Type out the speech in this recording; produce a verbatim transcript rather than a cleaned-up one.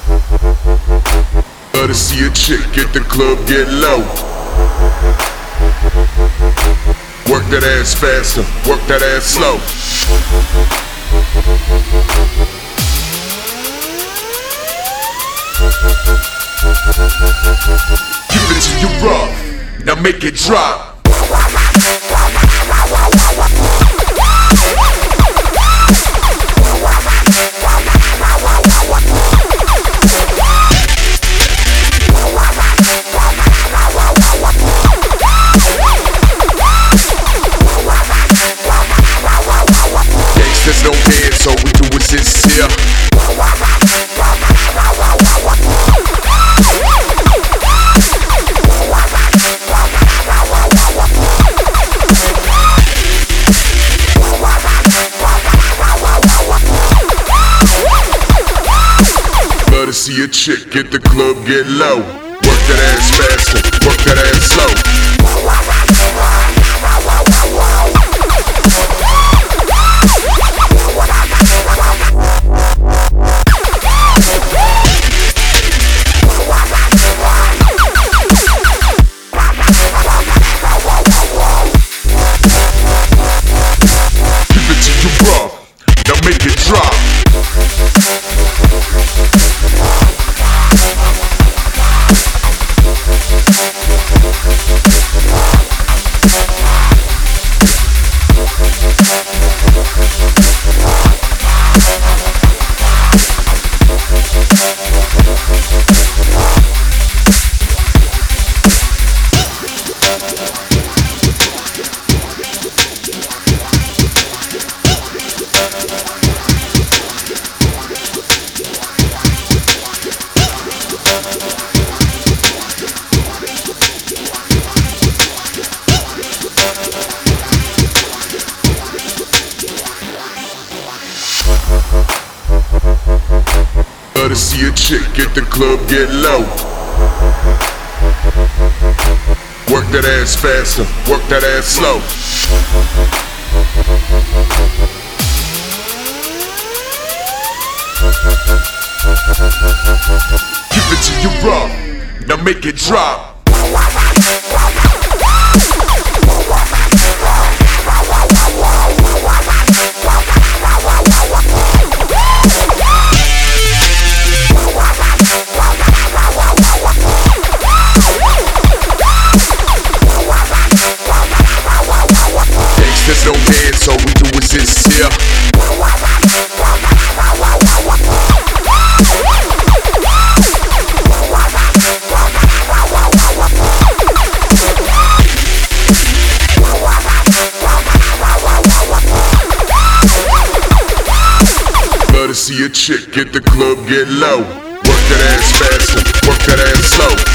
Love to see a chick at the club get low. Work that ass faster, work that ass slow. Give it to you rough, now make it drop. Gangsters no dance, so we do it sincere. Love to see a chick at the club get low. Work that ass faster, work that ass slow. Give it to you rough, now make it drop. Love to see a chick at the club get low. Work that ass faster, work that ass slow. Give it to you rough, now make it drop. Gangsters no dance, so we do it sincere. Love to see a chick at the club get low. Work that ass faster, work that ass slow.